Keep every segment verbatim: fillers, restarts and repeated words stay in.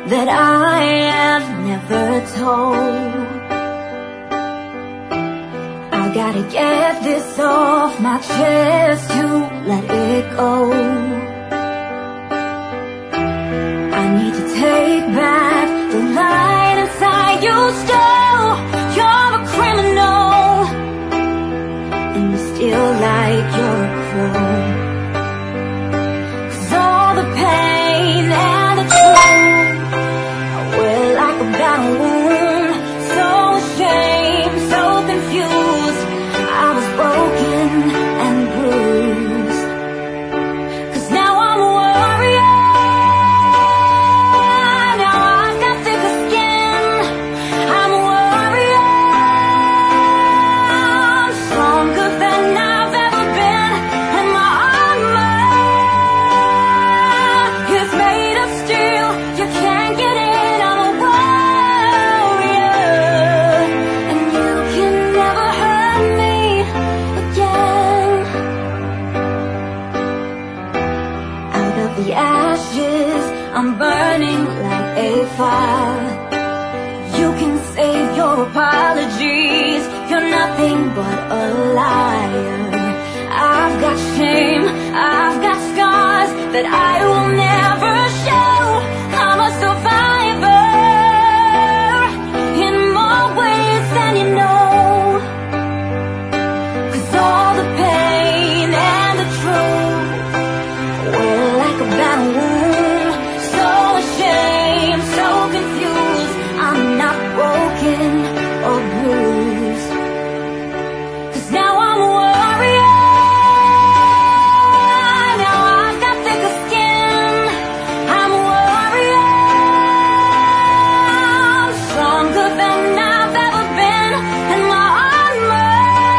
that I have never told. I gotta get this off my chest to let it go. I need to take back the light inside you still. You're a criminal, and you still like your crow. 'Cause all the pain and the truth, I wear like a battle wound. So ashamed, so confused, I was broken and bruised. 'Cause now I'm a warrior. Now I've got thicker skin. I'm a warrior. I'm stronger than I've ever been, and my armor is made of steel. You can't get in. I'm a warrior, and you can never hurt me again. Out of the ashes, I'm burning like a fire. You can save your apologies, you're nothing but a liar. I've got shame, I've got scars that I will never show. I'm a survivor in more ways than you know. 'Cause all the pain and the truth, we're like a battle wound. So ashamed, so confused, I'm not broken or bruised. 'Cause now I'm a warrior. Now I've got thicker skin. I'm a warrior. I'm stronger than I've ever been, and my armor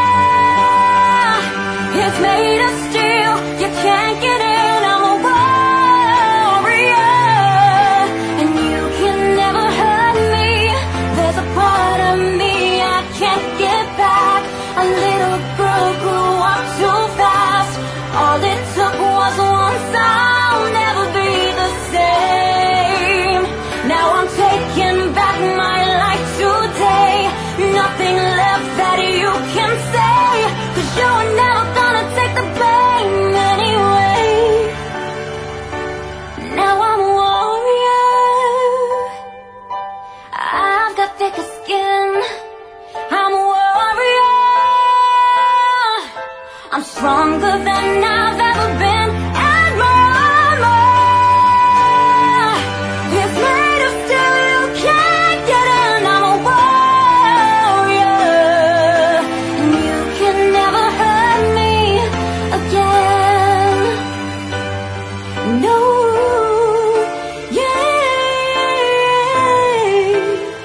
is made of steel. You can't get in. I'm a warrior, and you can never hurt me. There's a part of me I can't get back. A little girl grew up too fast. All it took was once. I'll never be the same. Now I'm taking back my life today. Nothing left that you can say, 'cause you're never gonna take the blame anyway. Now I'm a warrior. I've got thicker skin. I'm a warrior. I'm stronger than I've ever been, and my armor is made of steel. You can't get in. I'm a warrior, and you can never hurt me again. No, yeah.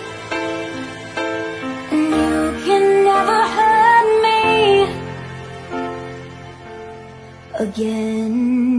And you can never hurt me again.